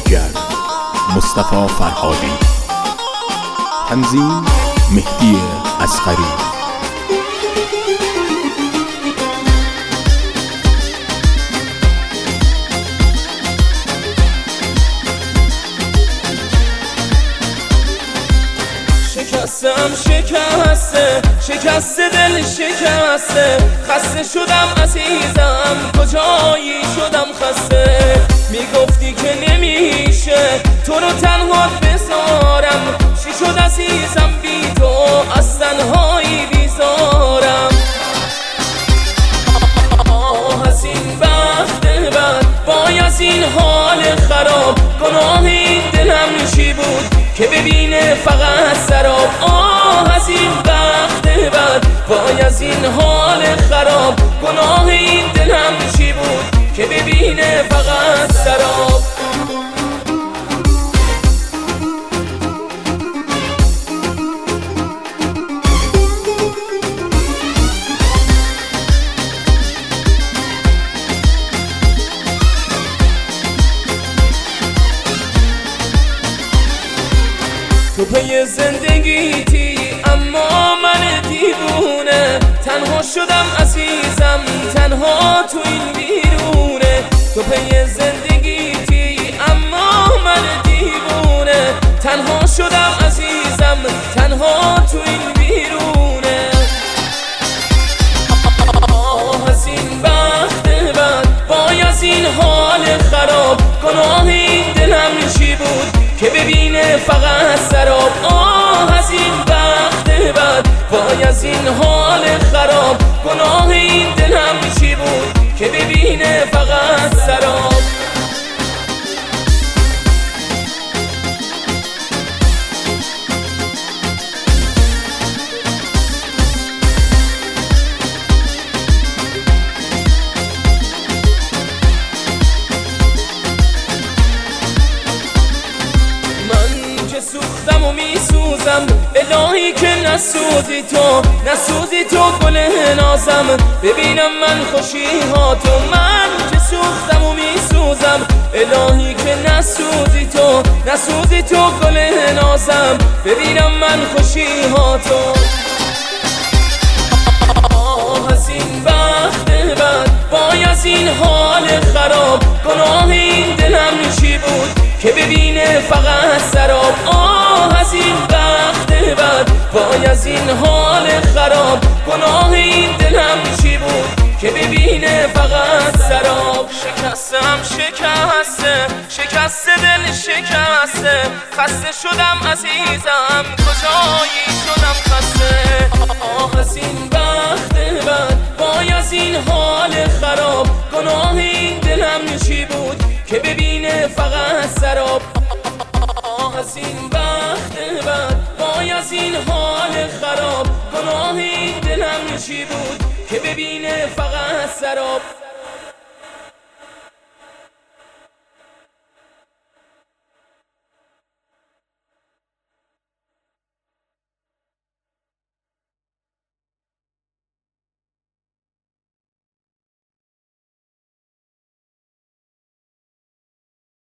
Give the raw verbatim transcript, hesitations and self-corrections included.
تولیدگر مصطفی فرهادی، تنظیم مهدی اصغری. شکستم شکسته شکسته دل شکسته، خسته شدم عزیزم کجایی شدم خسته. میگفتی که نمیشه تو رو تنها بذارم، چی شد عزیزم بی تو از تنهایی بیزارم. آه از این بخت بد، وای از این حال خراب، گناه این دلم چی بود که ببینه فقط سراب. آه از این بخت بد، وای از این حال خراب، گناه این دلم چی بود که ببینه فقط سراب. تو پی زندگیتی اما من دیوونه، تنها شدم عزیزم تنها تو این بیرونه. تو پی زندگیتی اما من دیوونه، تنها شدم عزیزم تنها تو این بیرونه. آه از این بخت بد، وای از این حال خراب، گناه این دلم چی بود که ببینه فقط سراب. آه از این بخت بد، وای از این حال خراب، گناه این دلم چی بود که ببینه فقط سراب. سوختم و میسوزم الهی که نسوزی تو، نسوزی تو گل نازم، ببینم من خوشی ها تو. من که سوختم و میسوزم الهی که نسوزی تو، نسوزی تو گل نازم، ببینم من خوشی ها تو. آه از این بخت بد، وای از این حال خراب، گناه این دلم چی بود که ببینه فقط سراب. آه از این بخت بد، وای از این حال خراب، گناه این دلم چی بود که ببینه فقط سراب. شکستم شکسته شکسته دل شکسته، خسته شدم عزیزم کجایی شدم خسته. آه از این بخت بد، وای از این حال خراب، گناه این دلم چی بود که ببینه فقط سراب. آه از این بخت بد، وای از این حال خراب، گناه این دلم چی بود که ببینه فقط سراب.